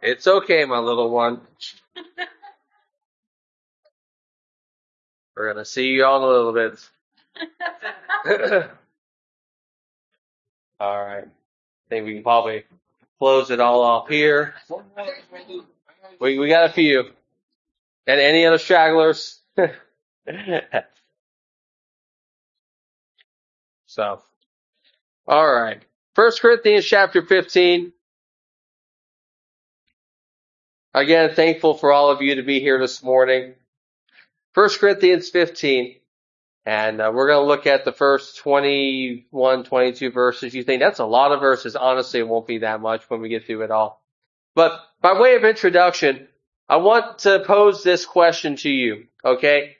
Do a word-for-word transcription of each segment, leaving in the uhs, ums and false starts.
It's okay, my little one. We're going to see you all in a little bit. All right. I think we can probably close it all off here. We we got a few. And any other stragglers? So, all right. First Corinthians chapter fifteen. Again, thankful for all of you to be here this morning. First Corinthians fifteen. And uh, we're going to look at the first twenty-one, twenty-two verses. You think that's a lot of verses. Honestly, it won't be that much when we get through it all. But by way of introduction, I want to pose this question to you, okay?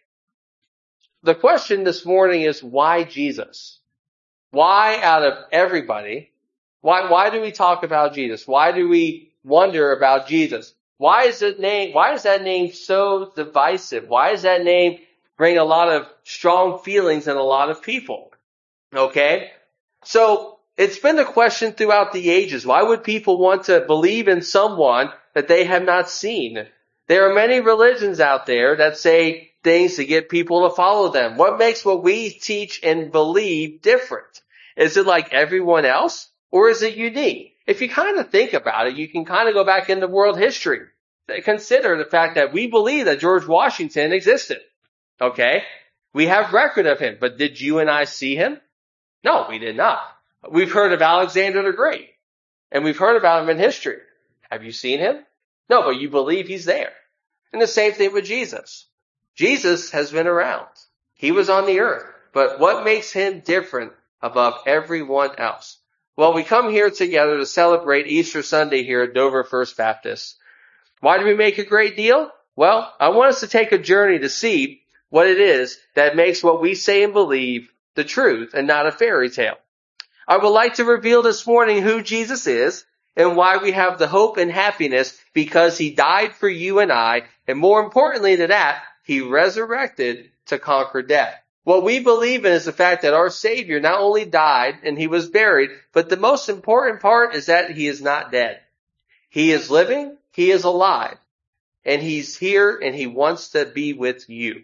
The question this morning is, why Jesus? Why out of everybody? Why, why do we talk about Jesus? Why do we wonder about Jesus? Why is it name, why is that name so divisive? Why does that name bring a lot of strong feelings in a lot of people? Okay? So, it's been the question throughout the ages. Why would people want to believe in someone that they have not seen? There are many religions out there that say things to get people to follow them. What makes what we teach and believe different? Is it like everyone else, or is it unique? If you kind of think about it, you can kind of go back into world history. Consider the fact that we believe that George Washington existed. Okay? We have record of him, but did you and I see him? No, we did not. We've heard of Alexander the Great, and we've heard about him in history. Have you seen him? No, but you believe he's there. And the same thing with Jesus. Jesus has been around. He was on the earth. But what makes him different above everyone else? Well, we come here together to celebrate Easter Sunday here at Dover First Baptist. Why do we make a great deal? Well, I want us to take a journey to see what it is that makes what we say and believe the truth and not a fairy tale. I would like to reveal this morning who Jesus is and why we have the hope and happiness because he died for you and I, and more importantly than that, he resurrected to conquer death. What we believe in is the fact that our Savior not only died and he was buried, but the most important part is that he is not dead. He is living, he is alive, and he's here and he wants to be with you.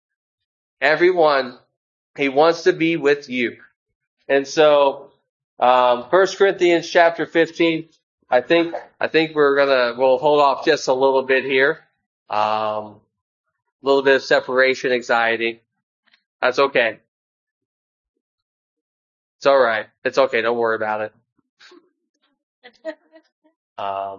Everyone, he wants to be with you. And so, um, First Corinthians chapter fifteen, I think, I think we're gonna, we'll hold off just a little bit here. Um, a little bit of separation anxiety. That's okay. It's alright. It's okay. Don't worry about it. Um,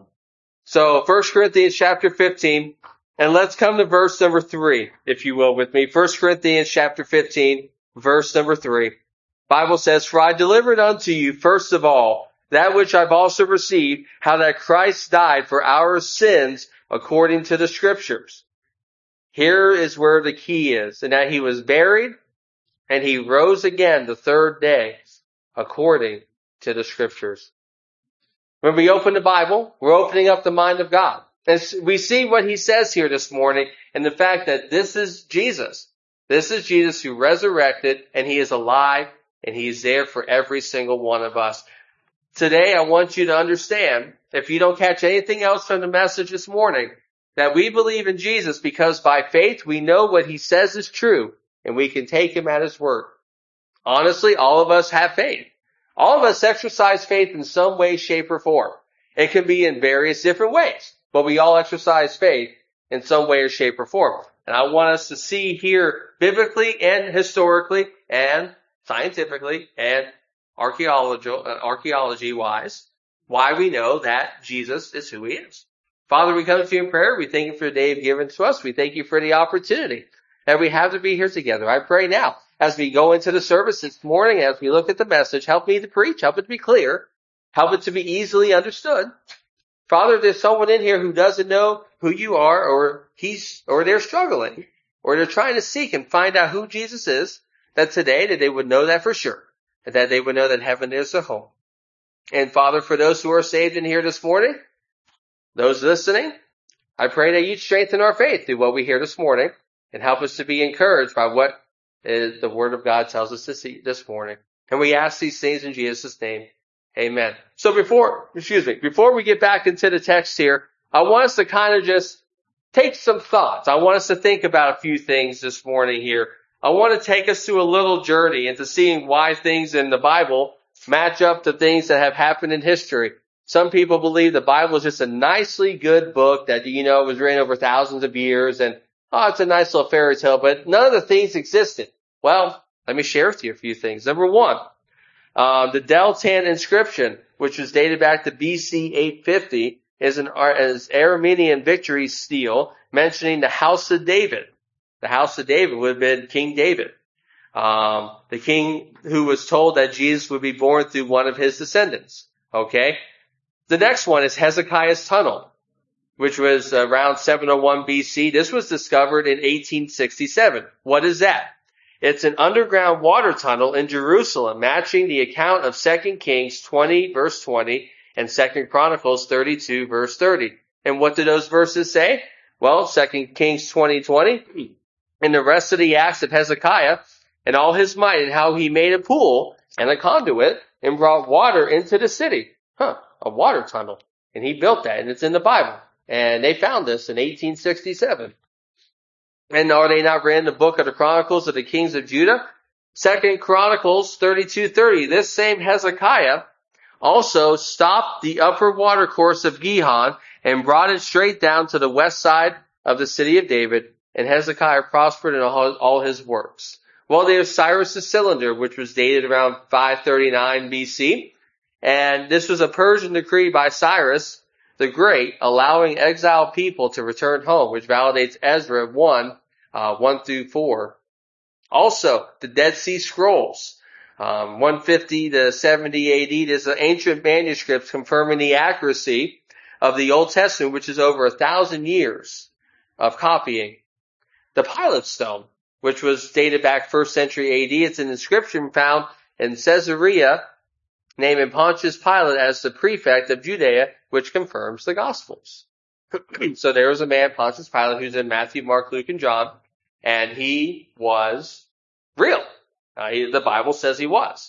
so First Corinthians chapter fifteen, and let's come to verse number three, if you will, with me. First Corinthians chapter fifteen, verse number three. Bible says, "For I delivered unto you first of all that which I've also received, how that Christ died for our sins according to the Scriptures." Here is where the key is, and that he was buried and he rose again the third day according to the Scriptures. When we open the Bible, we're opening up the mind of God. And we see what he says here this morning and the fact that this is Jesus. This is Jesus who resurrected, and he is alive, and he is there for every single one of us. Today, I want you to understand, if you don't catch anything else from the message this morning, that we believe in Jesus because by faith we know what he says is true, and we can take him at his word. Honestly, all of us have faith. All of us exercise faith in some way, shape, or form. It can be in various different ways, but we all exercise faith in some way or shape or form. And I want us to see here biblically and historically and scientifically and archaeology, uh, archaeology-wise why we know that Jesus is who he is. Father, we come to you in prayer. We thank you for the day you've given to us. We thank you for the opportunity that we have to be here together. I pray now, as we go into the service this morning, as we look at the message, help me to preach, help it to be clear, help it to be easily understood. Father, if there's someone in here who doesn't know who you are, or he's, or they're struggling, or they're trying to seek and find out who Jesus is, that today that they would know that for sure, and that they would know that heaven is their home. And Father, for those who are saved in here this morning, those listening, I pray that you'd strengthen our faith through what we hear this morning and help us to be encouraged by what is the Word of God tells us to see this morning. And we ask these things in Jesus' name. Amen. So before, excuse me, before we get back into the text here, I want us to kind of just take some thoughts. I want us to think about a few things this morning here. I want to take us through a little journey into seeing why things in the Bible match up to things that have happened in history. Some people believe the Bible is just a nicely good book that, you know, was written over thousands of years and, oh, it's a nice little fairy tale, but none of the things existed. Well, let me share with you a few things. Number one, um, the Del Tan inscription, which was dated back to B C eight fifty, is an is Aramean victory stele mentioning the house of David. The house of David would have been King David, um, the king who was told that Jesus would be born through one of his descendants. Okay. The next one is Hezekiah's tunnel, which was around seven oh one B C. This was discovered in eighteen sixty-seven. What is that? It's an underground water tunnel in Jerusalem, matching the account of Second Kings twenty, verse twenty, and Second Chronicles thirty-two, verse thirty. And what do those verses say? Well, Second Kings twenty, twenty, and the rest of the acts of Hezekiah and all his might, and how he made a pool and a conduit and brought water into the city. Huh, a water tunnel. And he built that, and it's in the Bible. And they found this in eighteen sixty-seven. And are they not written in the book of the Chronicles of the Kings of Judah? Second Chronicles thirty-two, thirty. This same Hezekiah also stopped the upper water course of Gihon and brought it straight down to the west side of the city of David. And Hezekiah prospered in all, all his works. Well, there's Cyrus's cylinder, which was dated around five thirty-nine B C. And this was a Persian decree by Cyrus the Great, allowing exiled people to return home, which validates Ezra one, uh, one through four. Also, the Dead Sea Scrolls, um, one fifty to seventy A D. There's an ancient manuscript confirming the accuracy of the Old Testament, which is over a thousand years of copying. The Pilate Stone, which was dated back first century A D. It's an inscription found in Caesarea, naming Pontius Pilate as the prefect of Judea, which confirms the Gospels. So there was a man, Pontius Pilate, who's in Matthew, Mark, Luke, and John, and he was real. Uh, he, the Bible says he was.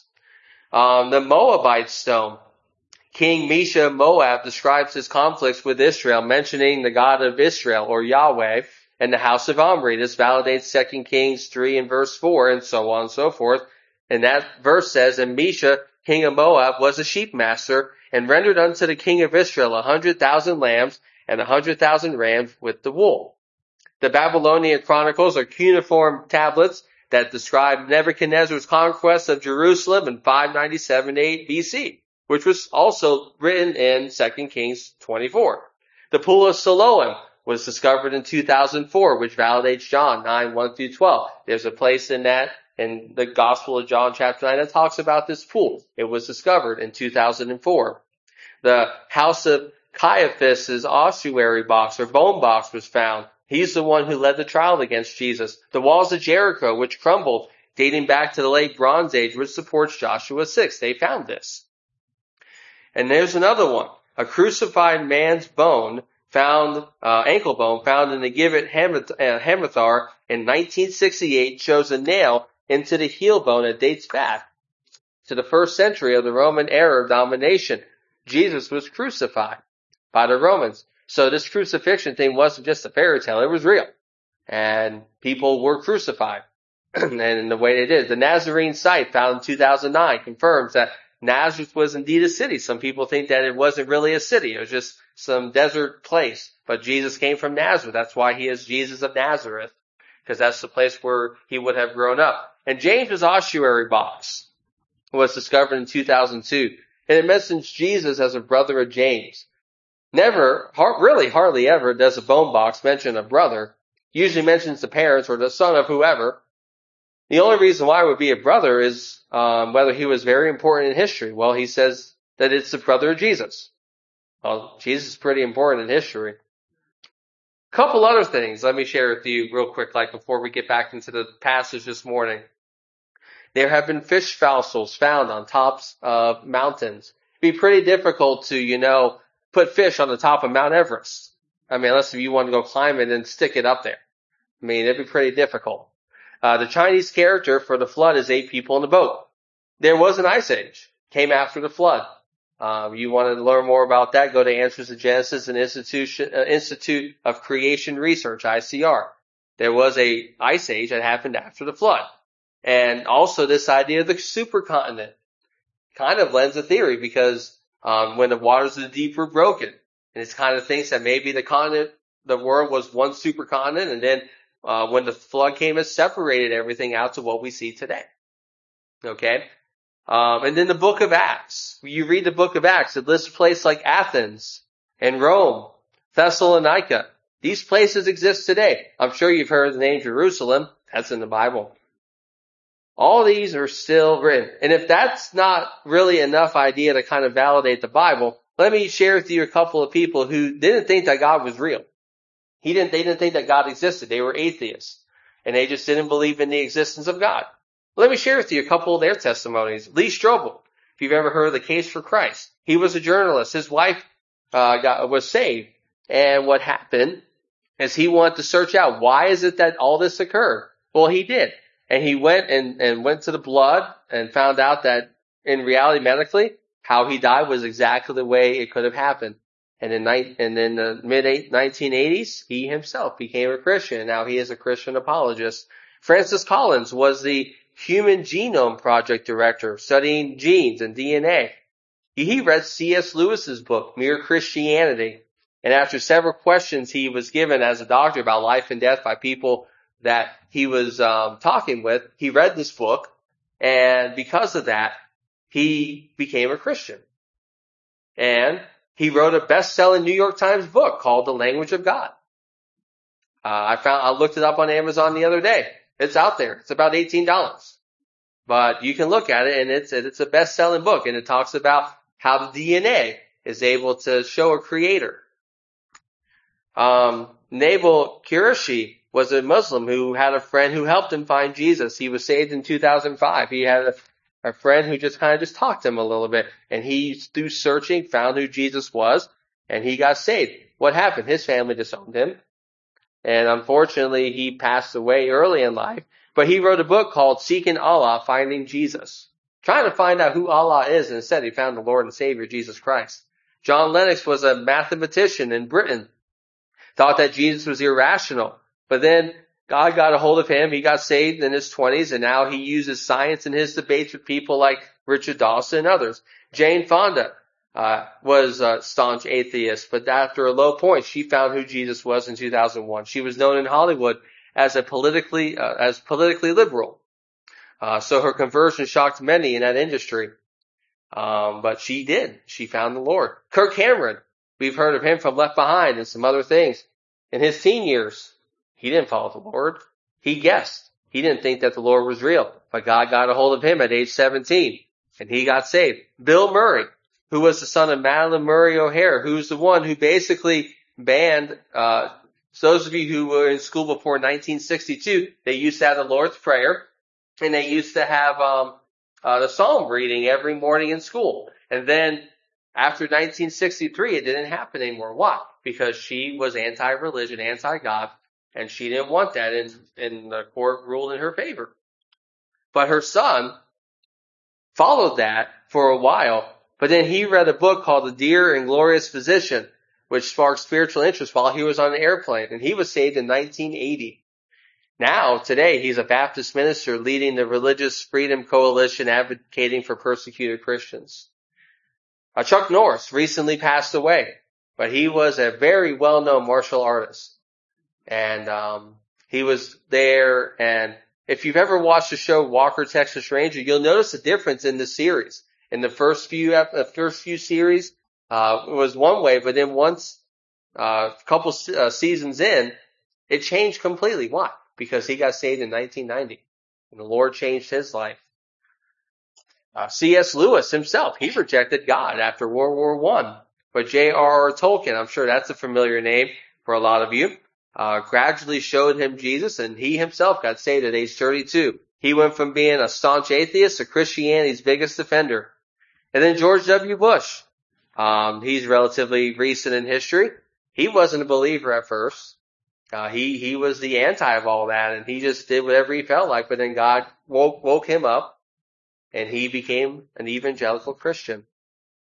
Um, the Moabite stone. King Mesha of Moab describes his conflicts with Israel, mentioning the God of Israel, or Yahweh, and the house of Omri. This validates Second Kings three and verse four, and so on and so forth. And that verse says, and Mesha, king of Moab, was a sheep master, and rendered unto the king of Israel a hundred thousand lambs and a hundred thousand rams with the wool. The Babylonian Chronicles are cuneiform tablets that describe Nebuchadnezzar's conquest of Jerusalem in five ninety-seven B C, which was also written in Second Kings twenty-four. The Pool of Siloam was discovered in two thousand four, which validates John nine, one through twelve. There's a place in that in the Gospel of John chapter nine that talks about this pool. It was discovered in two thousand four. The house of Caiaphas's ossuary box or bone box was found. He's the one who led the trial against Jesus. The walls of Jericho, which crumbled, dating back to the late Bronze Age, which supports Joshua six. They found this. And there's another one. A crucified man's bone found, uh, ankle bone found in the Gibeat Hamathar in nineteen sixty-eight shows a nail into the heel bone that dates back to the first century of the Roman era of domination. Jesus was crucified by the Romans. So this crucifixion thing wasn't just a fairy tale, it was real. And people were crucified. And in the way they did. The Nazarene site found in two thousand nine confirms that Nazareth was indeed a city. Some people think that it wasn't really a city. It was just some desert place. But Jesus came from Nazareth. That's why he is Jesus of Nazareth. Because that's the place where he would have grown up. And James's ossuary box was discovered in two thousand two. And it mentions Jesus as a brother of James. Never, really hardly ever does a bone box mention a brother. Usually mentions the parents or the son of whoever. The only reason why it would be a brother is um, whether he was very important in history. Well, he says that it's the brother of Jesus. Well, Jesus is pretty important in history. A couple other things let me share with you real quick, like before we get back into the passage this morning. There have been fish fossils found on tops of mountains. It'd be pretty difficult to, you know, put fish on the top of Mount Everest. I mean, unless you want to go climb it and stick it up there. I mean, it'd be pretty difficult. Uh, the Chinese character for the flood is eight people in the boat. There was an ice age. Came after the flood. Um, you want to learn more about that, go to Answers to Genesis and Institution, uh, Institute of Creation Research, I C R. There was a ice age that happened after the flood. And also this idea of the supercontinent kind of lends a theory because um, when the waters of the deep were broken, and it's kind of thinks that maybe the continent, the world was one supercontinent, and then uh, when the flood came, it separated everything out to what we see today. Okay? Um, and then the book of Acts. You read the book of Acts, it lists a place like Athens and Rome, Thessalonica. These places exist today. I'm sure you've heard the name Jerusalem. That's in the Bible. All these are still written. And if that's not really enough idea to kind of validate the Bible, let me share with you a couple of people who didn't think that God was real. He didn't, they didn't think that God existed. They were atheists. And they just didn't believe in the existence of God. Let me share with you a couple of their testimonies. Lee Strobel, if you've ever heard of the Case for Christ. He was a journalist. His wife uh, got, was saved. And what happened is he wanted to search out, why is it that all this occurred? Well, he did. And he went and, and went to the blood and found out that in reality, medically, how he died was exactly the way it could have happened. And in, and in the mid nineteen eighties, he himself became a Christian. Now he is a Christian apologist. Francis Collins was the Human Genome Project director, studying genes and D N A. He read C S Lewis's book, Mere Christianity. And after several questions he was given as a doctor about life and death by people that he was um, talking with, he read this book, and because of that, he became a Christian. And he wrote a best-selling New York Times book called The Language of God. Uh, I found, I looked it up on Amazon the other day. It's out there. It's about eighteen dollars. But you can look at it, and it's, it's a best-selling book, and it talks about how the D N A is able to show a creator. Um, Nabal Qureshi was a Muslim who had a friend who helped him find Jesus. He was saved in two thousand five. He had a, a friend who just kind of just talked to him a little bit, and he, through searching, found who Jesus was, and he got saved. What happened? His family disowned him, and unfortunately, he passed away early in life. But he wrote a book called Seeking Allah, Finding Jesus, trying to find out who Allah is, and instead he found the Lord and Savior, Jesus Christ. John Lennox was a mathematician in Britain, thought that Jesus was irrational. But then God got a hold of him. He got saved in his twenties, and now he uses science in his debates with people like Richard Dawson and others. Jane Fonda uh, was a staunch atheist, but after a low point, she found who Jesus was in two thousand one. She was known in Hollywood as a politically uh, as politically liberal. Uh, so her conversion shocked many in that industry. Um, but she did. She found the Lord. Kirk Cameron, we've heard of him from Left Behind and some other things. In his teen years, he didn't follow the Lord. He guessed. He didn't think that the Lord was real. But God got a hold of him at age seventeen, and he got saved. Bill Murray, who was the son of Madeline Murray O'Hare, who's the one who basically banned, uh, so those of you who were in school before nineteen sixty-two, they used to have the Lord's Prayer, and they used to have um uh the Psalm reading every morning in school. And then after nineteen sixty-three, it didn't happen anymore. Why? Because she was anti-religion, anti-God, and she didn't want that, and, and the court ruled in her favor. But her son followed that for a while, but then he read a book called The Dear and Glorious Physician, which sparked spiritual interest while he was on an airplane, and he was saved in nineteen eighty. Now, today, he's a Baptist minister leading the Religious Freedom Coalition advocating for persecuted Christians. Uh, Chuck Norris recently passed away, but he was a very well-known martial artist. And um he was there, and if you've ever watched the show Walker, Texas Ranger, you'll notice a difference in the series. In the first few the first few series, uh it was one way, but then once a uh, couple uh, seasons in, it changed completely. Why? Because he got saved in nineteen ninety, and the Lord changed his life. Uh, C S Lewis himself, he rejected God after World War One. But J R R Tolkien, I'm sure that's a familiar name for a lot of you, Uh, gradually showed him Jesus, and he himself got saved at age thirty-two. He went from being a staunch atheist to Christianity's biggest defender. And then George W. Bush. Um, he's relatively recent in history. He wasn't a believer at first. Uh, he, he was the anti of all that, and he just did whatever he felt like, but then God woke, woke him up, and he became an evangelical Christian.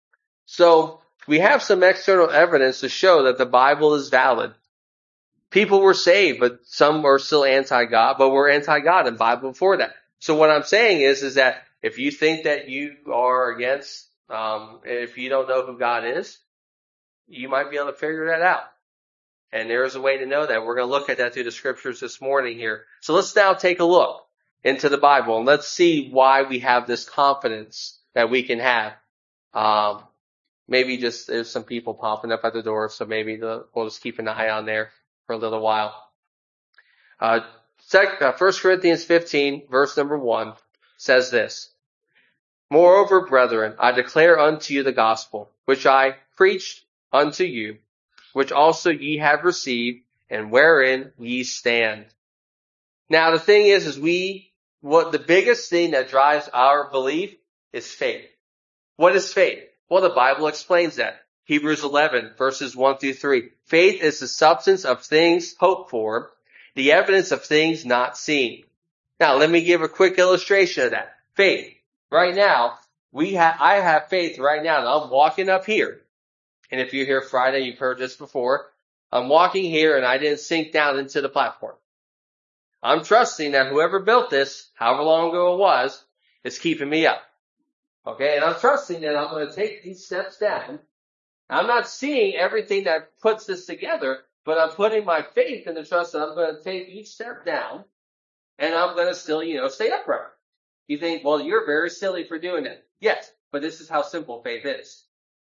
So we have some external evidence to show that the Bible is valid. People were saved, but some are still anti-God, but were anti-God in the Bible before that. So what I'm saying is, is that if you think that you are against, um, if you don't know who God is, you might be able to figure that out. And there is a way to know that. We're going to look at that through the scriptures this morning here. So let's now take a look into the Bible and let's see why we have this confidence that we can have. Um, maybe just there's some people popping up at the door, so maybe the, we'll just keep an eye on there for a little while. Uh, sec, uh, First Corinthians fifteen, verse number one, says this. Moreover, brethren, I declare unto you the gospel, which I preached unto you, which also ye have received, and wherein ye stand. Now the thing is, is we, what the biggest thing that drives our belief is faith. What is faith? Well, the Bible explains that. Hebrews eleven, verses one through three. Faith is the substance of things hoped for, the evidence of things not seen. Now, let me give a quick illustration of that. Faith. Right now, we have, I have faith right now, and I'm walking up here. And if you're here Friday, you've heard this before. I'm walking here and I didn't sink down into the platform. I'm trusting that whoever built this, however long ago it was, is keeping me up. Okay, and I'm trusting that I'm going to take these steps down. I'm not seeing everything that puts this together, but I'm putting my faith in the trust that I'm going to take each step down, and I'm going to still, you know, stay upright. You think, well, you're very silly for doing that. Yes, but this is how simple faith is.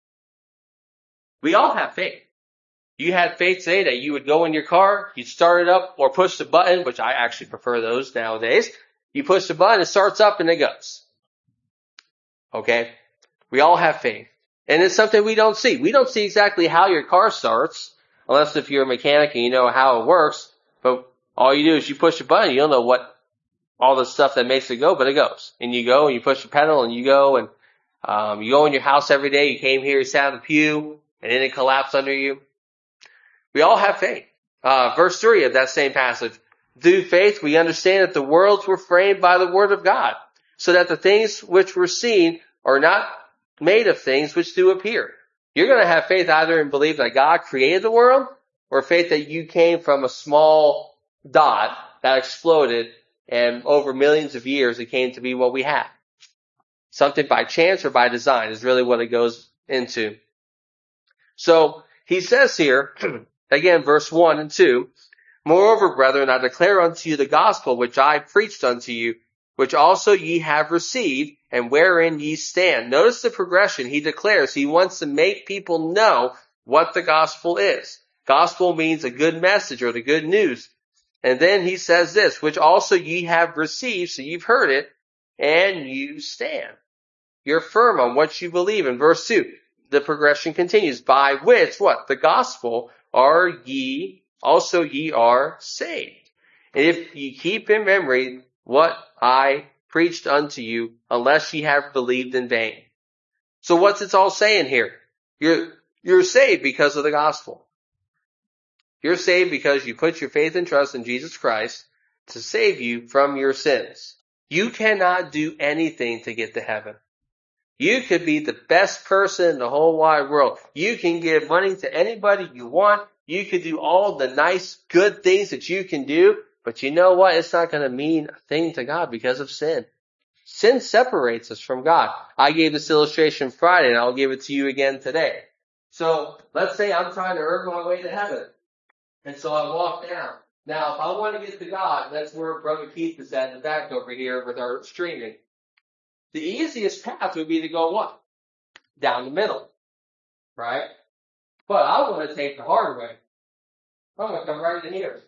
We all have faith. You had faith today that you would go in your car, you'd start it up, or push the button, which I actually prefer those nowadays. You push the button, it starts up, and it goes. Okay? We all have faith. And it's something we don't see. We don't see exactly how your car starts, unless if you're a mechanic and you know how it works. But all you do is you push a button. You don't know what all the stuff that makes it go, but it goes. And you go and you push the pedal and you go and um, you go in your house every day. You came here, you sat on the pew, and then it collapsed under you. We all have faith. Uh, verse three of that same passage. Through faith we understand that the worlds were framed by the word of God, so that the things which were seen are not made of things which do appear. You're going to have faith either in belief that God created the world, or faith that you came from a small dot that exploded, and over millions of years it came to be what we have. Something by chance or by design is really what it goes into. So he says here, again, verse one and two, Moreover, brethren, I declare unto you the gospel which I preached unto you, which also ye have received, and wherein ye stand. Notice the progression. He declares he wants to make people know what the gospel is. Gospel means a good message or the good news. And then he says this, which also ye have received, so you've heard it, and you stand. You're firm on what you believe. In verse two, the progression continues. By which, what? The gospel are ye, also ye are saved. And if ye keep in memory what I preached unto you, unless ye have believed in vain. So what's it all saying here? You're, you're saved because of the gospel. You're saved because you put your faith and trust in Jesus Christ to save you from your sins. You cannot do anything to get to heaven. You could be the best person in the whole wide world. You can give money to anybody you want. You could do all the nice, good things that you can do. But you know what? It's not going to mean a thing to God because of sin. Sin separates us from God. I gave this illustration Friday, and I'll give it to you again today. So let's say I'm trying to earn my way to heaven. And so I walk down. Now, if I want to get to God, that's where Brother Keith is at in the back over here with our streaming. The easiest path would be to go what? Down the middle. Right? But I want to take the hard way. I'm going to come right in here.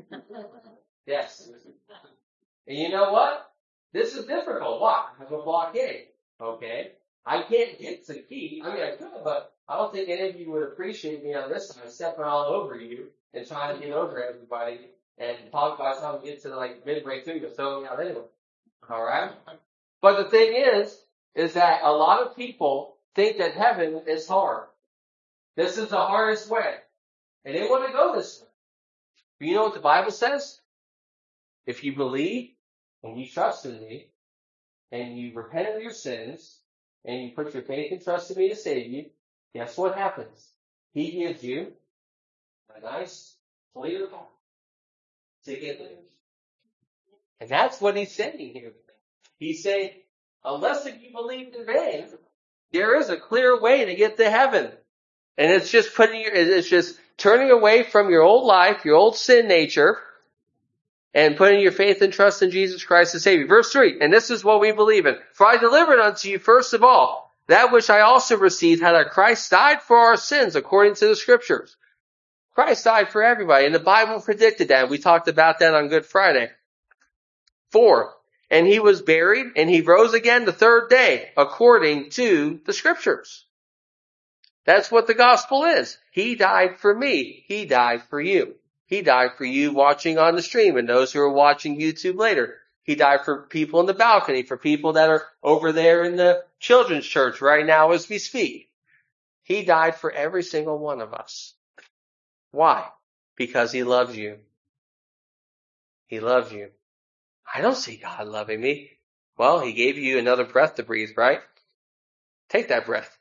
Yes. And you know what? This is difficult. Why? I have a blockade. Okay? I can't get to Keith. I mean, I could, but I don't think any of you would appreciate me on this side stepping all over you and trying to get over everybody. And probably by the time we get to like midway through, you'll throw me out anyway. Alright? But the thing is, is that a lot of people think that heaven is hard. This is the hardest way. And they want to go this way. But you know what the Bible says? If you believe and you trust in me, and you repent of your sins, and you put your faith and trust in me to save you, guess what happens? He gives you a nice, clear path to get there. And that's what he's saying here. He's saying, unless if you believe in vain, there is a clear way to get to heaven. And it's just putting your, it's just turning away from your old life, your old sin nature, and putting your faith and trust in Jesus Christ as Savior. Verse three, and this is what we believe in. For I delivered unto you first of all that which I also received, how that Christ died for our sins according to the Scriptures. Christ died for everybody, and the Bible predicted that. We talked about that on Good Friday. Four, and he was buried, and he rose again the third day, according to the Scriptures. That's what the gospel is. He died for me. He died for you. He died for you watching on the stream and those who are watching YouTube later. He died for people in the balcony, for people that are over there in the children's church right now as we speak. He died for every single one of us. Why? Because he loves you. He loves you. I don't see God loving me. Well, he gave you another breath to breathe, right? Take that breath.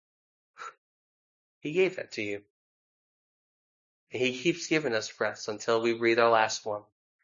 He gave that to you. And he keeps giving us breaths until we breathe our last one.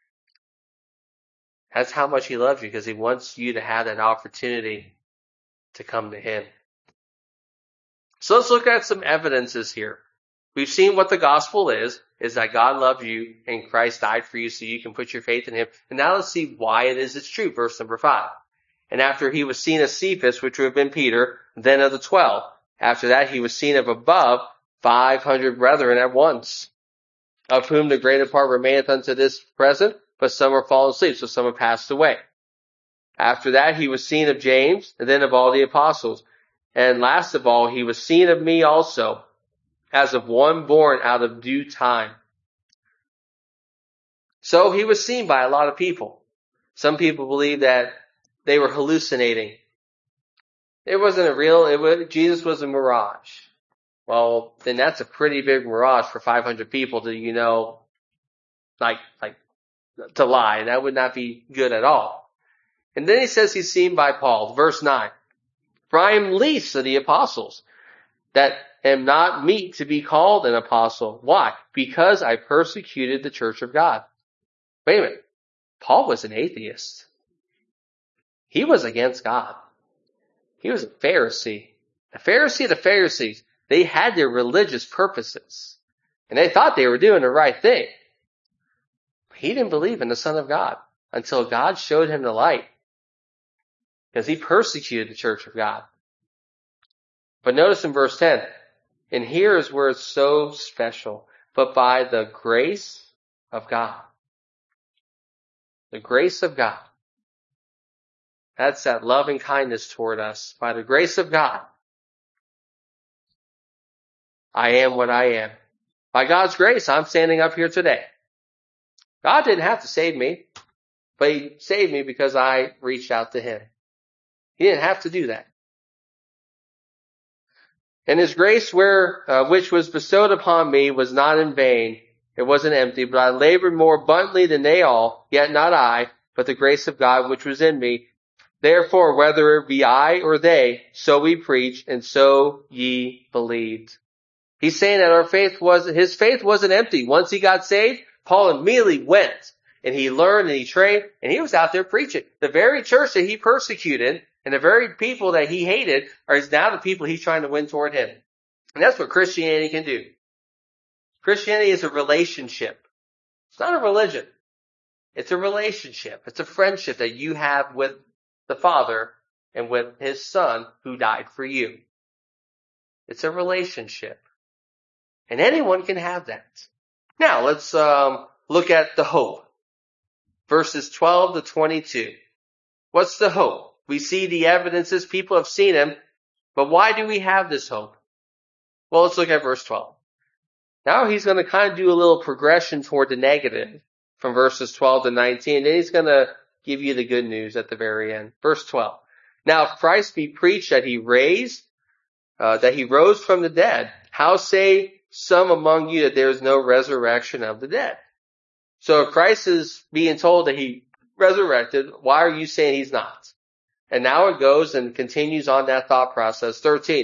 That's how much he loves you, because he wants you to have that opportunity to come to him. So let's look at some evidences here. We've seen what the gospel is, is that God loved you and Christ died for you so you can put your faith in him. And now let's see why it is it's true. Verse number five. And after he was seen of Cephas, which would have been Peter, then of the twelve. After that he was seen of above five hundred brethren at once, of whom the greater part remaineth unto this present, but some are fallen asleep, so some have passed away. After that he was seen of James, and then of all the apostles. And last of all, he was seen of me also, as of one born out of due time. So he was seen by a lot of people. Some people believe that they were hallucinating. It wasn't a real, it was, Jesus was a mirage. Well, then that's a pretty big mirage for five hundred people to, you know, like, like, to lie. That would not be good at all. And then he says he's seen by Paul. Verse nine. For I am least of the apostles, that am not meet to be called an apostle. Why? Because I persecuted the church of God. Wait a minute. Paul was an atheist. He was against God. He was a Pharisee. The Pharisee of the Pharisees, they had their religious purposes. And they thought they were doing the right thing. He didn't believe in the Son of God until God showed him the light. Because he persecuted the church of God. But notice in verse ten, and here is where it's so special. But by the grace of God. The grace of God. That's that love and kindness toward us. By the grace of God, I am what I am. By God's grace, I'm standing up here today. God didn't have to save me, but he saved me because I reached out to him. He didn't have to do that. And his grace where, uh, which was bestowed upon me was not in vain. It wasn't empty, but I labored more abundantly than they all, yet not I, but the grace of God which was in me. Therefore, whether it be I or they, so we preach, and so ye believed. He's saying that our faith was, his faith wasn't empty. Once he got saved, Paul immediately went, and he learned, and he trained, and he was out there preaching. The very church that he persecuted, and the very people that he hated, are now the people he's trying to win toward him. And that's what Christianity can do. Christianity is a relationship. It's not a religion. It's a relationship. It's a friendship that you have with the Father and with his Son who died for you. It's a relationship. And anyone can have that. Now, let's um, look at the hope. Verses twelve to twenty-two. What's the hope? We see the evidences. People have seen him. But why do we have this hope? Well, let's look at verse twelve. Now he's going to kind of do a little progression toward the negative from verses twelve to nineteen. Then he's going to give you the good news at the very end. Verse twelve. Now if Christ be preached that he raised, uh, that he rose from the dead, how say some among you that there is no resurrection of the dead? So if Christ is being told that he resurrected, why are you saying he's not? And now it goes and continues on that thought process. thirteen.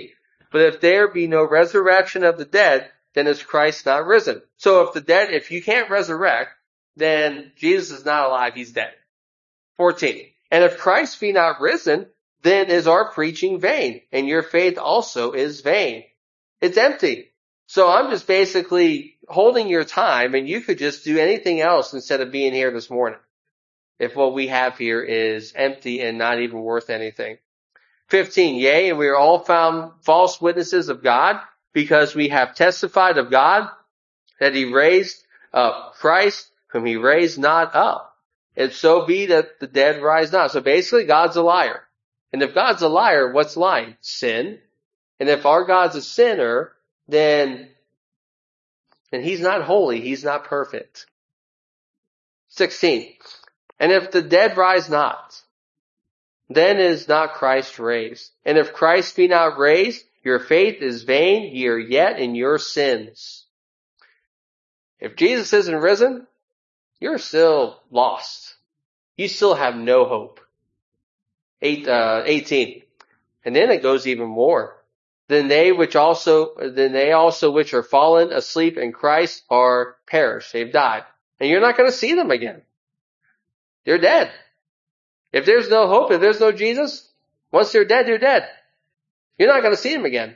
But if there be no resurrection of the dead, then is Christ not risen? So if the dead, if you can't resurrect, then Jesus is not alive, he's dead. fourteen. And if Christ be not risen, then is our preaching vain, and your faith also is vain. It's empty. So I'm just basically holding your time, and you could just do anything else instead of being here this morning, if what we have here is empty and not even worth anything. fifteen. Yea, and we are all found false witnesses of God, because we have testified of God that he raised up Christ, whom he raised not up. If so be that the dead rise not. So basically, God's a liar. And if God's a liar, what's lying? Sin. And if our God's a sinner, then, then he's not holy, he's not perfect. sixteen. And if the dead rise not, then is not Christ raised. And if Christ be not raised, your faith is vain, ye are yet in your sins. If Jesus isn't risen, you're still lost. You still have no hope. Eight, uh, eighteen. And then it goes even more. Then they which also, then they also which are fallen asleep in Christ are perished. They've died. And you're not going to see them again. They're dead. If there's no hope, if there's no Jesus, once they're dead, they're dead. You're not going to see them again.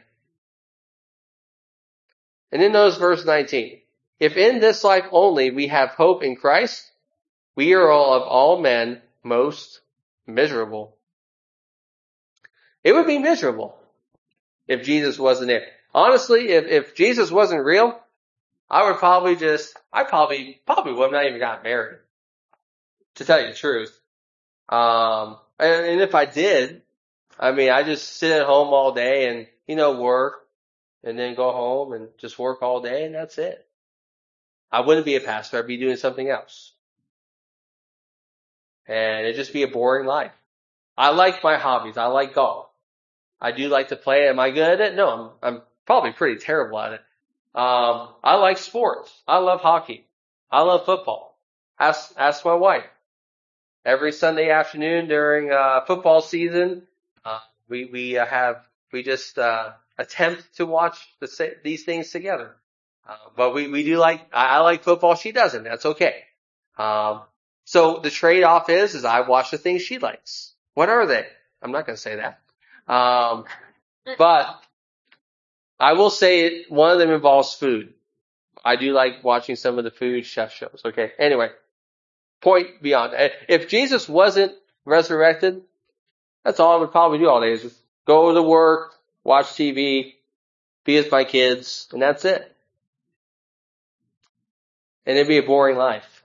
And then notice verse nineteen. If in this life only we have hope in Christ, we are all of all men most miserable. It would be miserable if Jesus wasn't there. Honestly, if, if Jesus wasn't real, I would probably just, I probably, probably would have not even gotten married. To tell you the truth. Um, and, and if I did, I mean, I just sit at home all day and, you know, work and then go home and just work all day and that's it. I wouldn't be a pastor. I'd be doing something else. And it'd just be a boring life. I like my hobbies. I like golf. I do like to play. Am I good at it? No, I'm, I'm probably pretty terrible at it. Um, I like sports. I love hockey. I love football. Ask, ask my wife. Every Sunday afternoon during, uh, football season, uh, we, we uh, have, we just, uh, attempt to watch the, these things together. Uh, but we, we do like, I, I like football. She doesn't. That's okay. Um, so the trade-off is, is I watch the things she likes. What are they? I'm not going to say that. Um, but I will say it, one of them involves food. I do like watching some of the food chef shows. Okay. Anyway, point beyond. If Jesus wasn't resurrected, that's all I would probably do all day is just go to work, watch T V, be with my kids, and that's it. And it'd be a boring life.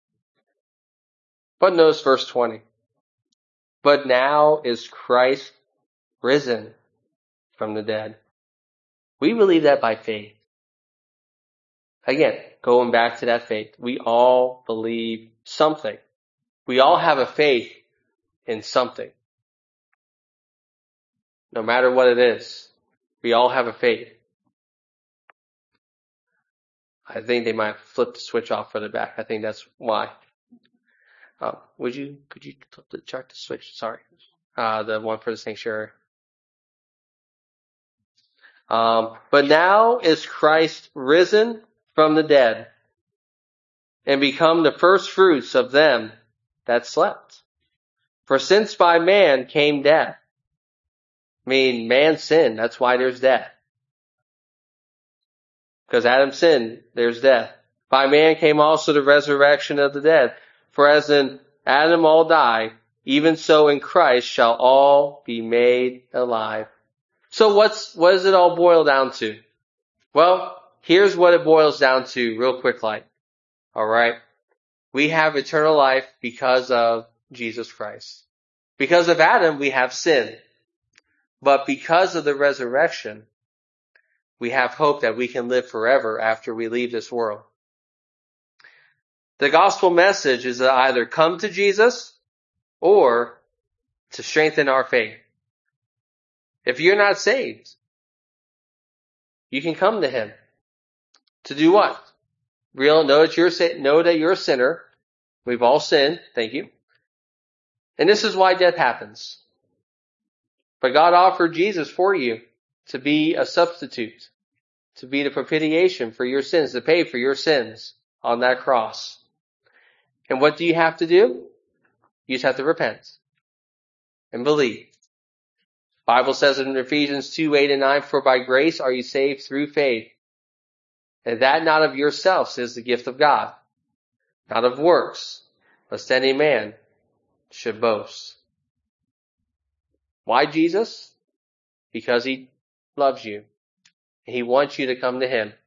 But notice verse twenty. But now is Christ risen from the dead. We believe that by faith. Again, going back to that faith, we all believe something. We all have a faith in something. No matter what it is, we all have a faith. I think they might flip the switch off further back. I think that's why. Uh, would you, could you flip the chart to switch? Sorry. Uh, the one for the sanctuary. Um, but now is Christ risen from the dead and become the first fruits of them that slept. For since by man came death, I mean, man sinned, that's why there's death. Because Adam sinned, there's death. By man came also the resurrection of the dead. For as in Adam all die, even so in Christ shall all be made alive. So what's, what does it all boil down to? Well, here's what it boils down to real quick like. Alright? We have eternal life because of Jesus Christ. Because of Adam, we have sin. But because of the resurrection, we have hope that we can live forever after we leave this world. The gospel message is to either come to Jesus or to strengthen our faith. If you're not saved, you can come to him. To do what? Real, know that you're, know that you're a sinner. We've all sinned. Thank you. And this is why death happens. But God offered Jesus for you to be a substitute, to be the propitiation for your sins, to pay for your sins on that cross. And what do you have to do? You just have to repent and believe. The Bible says in Ephesians two, eight and nine, for by grace are you saved through faith. And that not of yourselves is the gift of God, not of works, lest any man should boast. Why Jesus? Because he loves you. He wants you to come to him.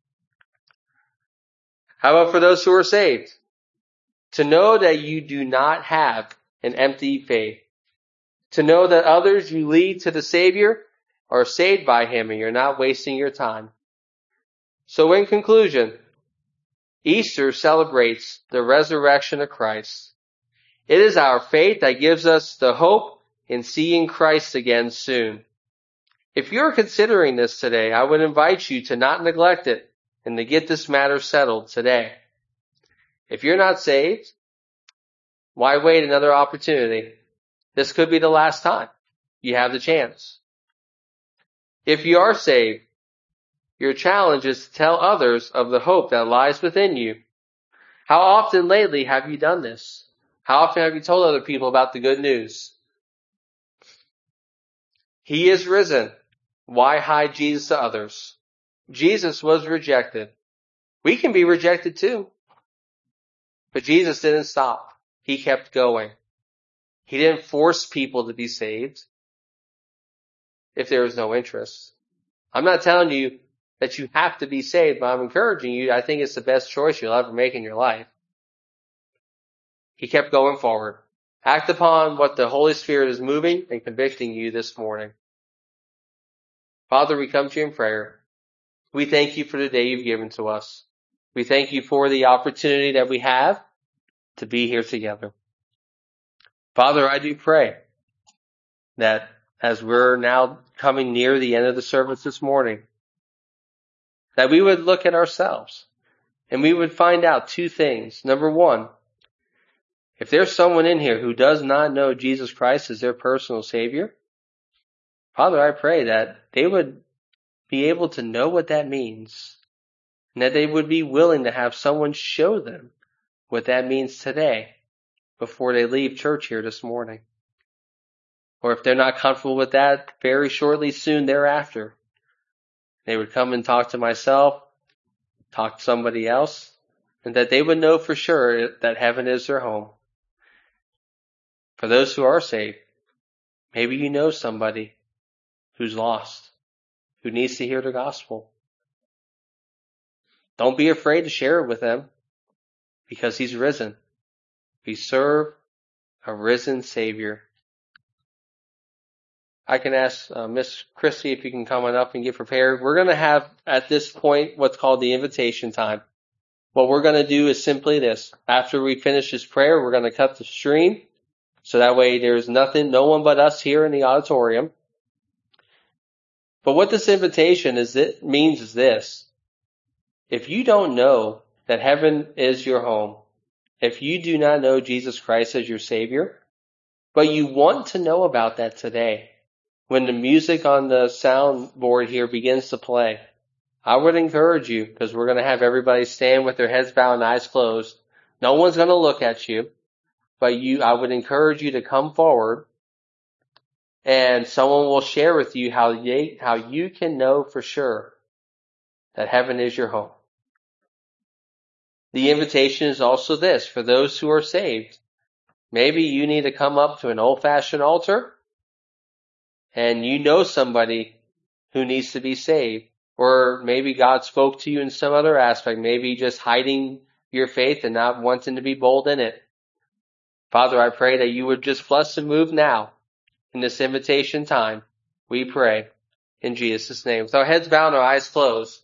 How about for those who are saved? To know that you do not have an empty faith. To know that others you lead to the Savior are saved by him and you're not wasting your time. So in conclusion, Easter celebrates the resurrection of Christ. It is our faith that gives us the hope in seeing Christ again soon. If you're considering this today, I would invite you to not neglect it and to get this matter settled today. If you're not saved, why wait another opportunity? This could be the last time you have the chance. If you are saved, your challenge is to tell others of the hope that lies within you. How often lately have you done this? How often have you told other people about the good news? He is risen. Why hide Jesus to others? Jesus was rejected. We can be rejected too. But Jesus didn't stop. He kept going. He didn't force people to be saved if there was no interest. I'm not telling you that you have to be saved, but I'm encouraging you. I think it's the best choice you'll ever make in your life. He kept going forward. Act upon what the Holy Spirit is moving and convicting you this morning. Father, we come to you in prayer. We thank you for the day you've given to us. We thank you for the opportunity that we have to be here together. Father, I do pray that as we're now coming near the end of the service this morning, that we would look at ourselves and we would find out two things. Number one, if there's someone in here who does not know Jesus Christ as their personal Savior, Father, I pray that they would be able to know what that means and that they would be willing to have someone show them what that means today before they leave church here this morning. Or if they're not comfortable with that, very shortly soon thereafter, they would come and talk to myself, talk to somebody else, and that they would know for sure that heaven is their home. For those who are saved, maybe you know somebody who's lost, who needs to hear the gospel. Don't be afraid to share it with them because he's risen. We serve a risen Savior. I can ask uh, Miss Christy if you can come on up and get prepared. We're going to have at this point what's called the invitation time. What we're going to do is simply this. After we finish this prayer, we're going to cut the stream. So that way there's nothing, no one but us here in the auditorium. But what this invitation is, it means is this. If you don't know that heaven is your home, if you do not know Jesus Christ as your Savior, but you want to know about that today, when the music on the soundboard here begins to play, I would encourage you, because we're going to have everybody stand with their heads bowed and eyes closed. No one's going to look at you, but you, I would encourage you to come forward and someone will share with you how they, how you can know for sure that heaven is your home. The invitation is also this, for those who are saved. Maybe you need to come up to an old-fashioned altar and you know somebody who needs to be saved. Or maybe God spoke to you in some other aspect, maybe just hiding your faith and not wanting to be bold in it. Father, I pray that you would just bless and move now in this invitation time. We pray in Jesus' name. With our heads bowed and our eyes closed,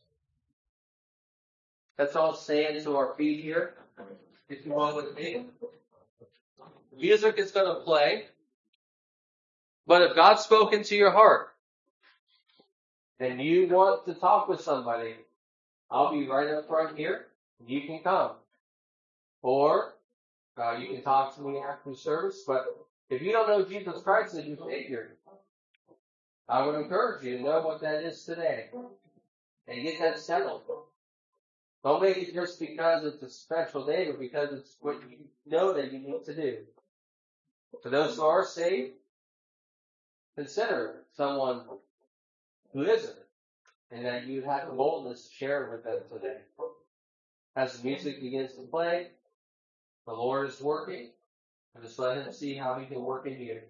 let's all stand to our feet here. If you want with me. Music is going to play. But if God spoke into your heart and you want to talk with somebody, I'll be right up front here. You can come. Or uh, you can talk to me after the service. But if you don't know Jesus Christ as your Savior, I would encourage you to know what that is today and get that settled. Don't make it just because it's a special day, but because it's what you know that you need to do. For those who are saved, consider someone who isn't, and that you have the boldness to share with them today. As the music begins to play, the Lord is working, and just let Him see how He can work in you.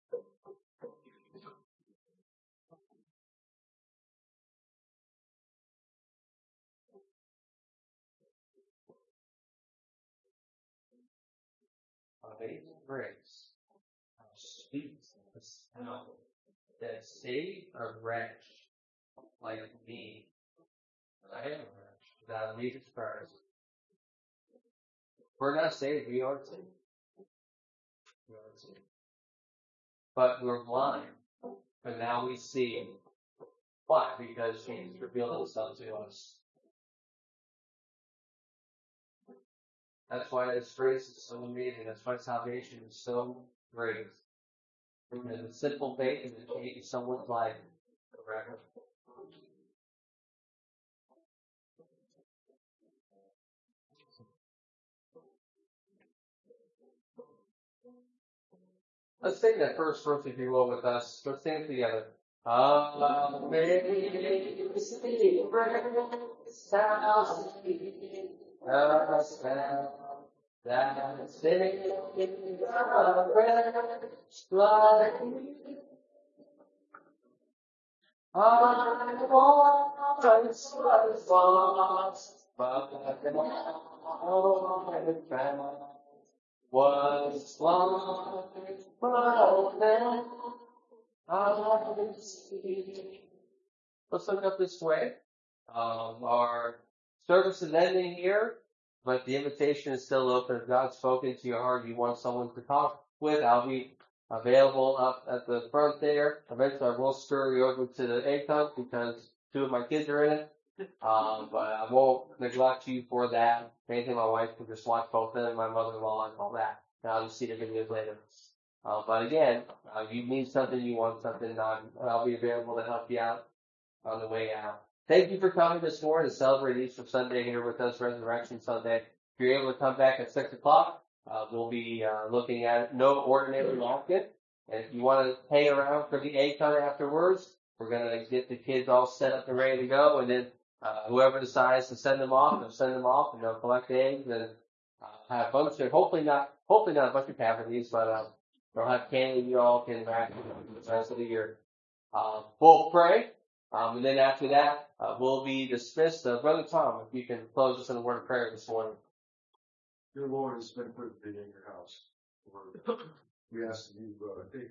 Amazing grace, how sweet the sound that saved a wretch like me. I am a wretch without Jesus Christ. We're not saved, we are saved. We are saved. But we're blind. But now we see. Why? Because Jesus revealed Himself to us. That's why this grace is so amazing. That's why salvation is so great. And the simple faith is to change someone's life forever. Let's sing that first verse, if you will, with us. Let's sing it together. Amazing grace, how sweet the sound that saved a wretch like me. I once was lost, but now I'm found. Was blind, but now I see. Let's look up this way. Um, our service is ending here, but the invitation is still open. If God's spoken to your heart, you want someone to talk with, I'll be available up at the front there. Eventually, I will scurry over to the egg hunt because two of my kids are in it. Um, but I won't neglect you for that. If anything, my wife can just watch both of them, my mother-in-law, and all that. And I'll just see the videos later. Uh, but again, uh, you need something, you want something, uh, I'll be available to help you out on the way out. Thank you for coming this morning to celebrate Easter Sunday here with us, Resurrection Sunday. If you're able to come back at six o'clock, uh, we'll be uh, looking at No Ordinary Napkin. And if you want to hang around for the egg hunt afterwards, we're going to get the kids all set up and ready to go, and then Uh, whoever decides to send them off, they'll send them off, and they'll collect eggs and uh, have a bunch of, hopefully not, hopefully not a bunch of cavities, but uh, they'll have candy you all can rack the rest of the year. Uh, we'll pray, um, and then after that, uh, we'll be dismissed. Uh, Brother Tom, if you can close us in a word of prayer this morning. Dear Lord, it's been good being in your house. Lord, we ask that you uh, take